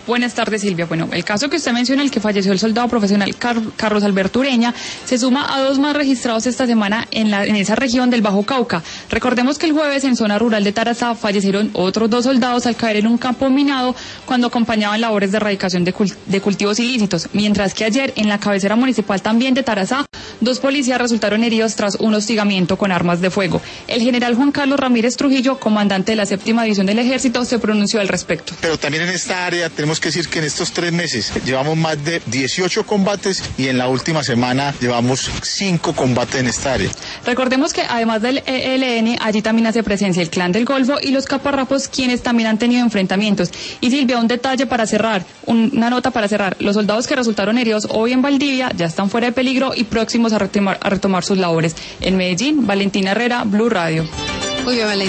Buenas tardes, Silvia. Bueno, el caso que usted menciona, el que falleció el soldado profesional Carlos Alberto Ureña, se suma a 2 más registrados esta semana en esa región del Bajo Cauca. Recordemos que el jueves en zona rural de Tarazá fallecieron otros 2 soldados al caer en un campo minado cuando acompañaban labores de erradicación de cultivos ilícitos, mientras que ayer en la cabecera municipal también de Tarazá, 2 policías resultaron heridos tras un hostigamiento con armas de fuego. El general Juan Carlos Ramírez Trujillo, comandante de la 7ª División del Ejército, se pronunció al respecto. Pero también en esta área tenemos que decir que en estos 3 meses llevamos más de 18 combates y en la última semana llevamos 5 combates en esta área. Recordemos que además del ELN, allí también hace presencia el Clan del Golfo y los Caparrapos, quienes también han tenido enfrentamientos. Y Silvia, un detalle para cerrar, una nota para cerrar. Los soldados que resultaron heridos hoy en Valdivia ya están fuera de peligro y próximos a retomar sus labores. En Medellín, Valentina Herrera, Blue Radio. Muy bien, Valentina.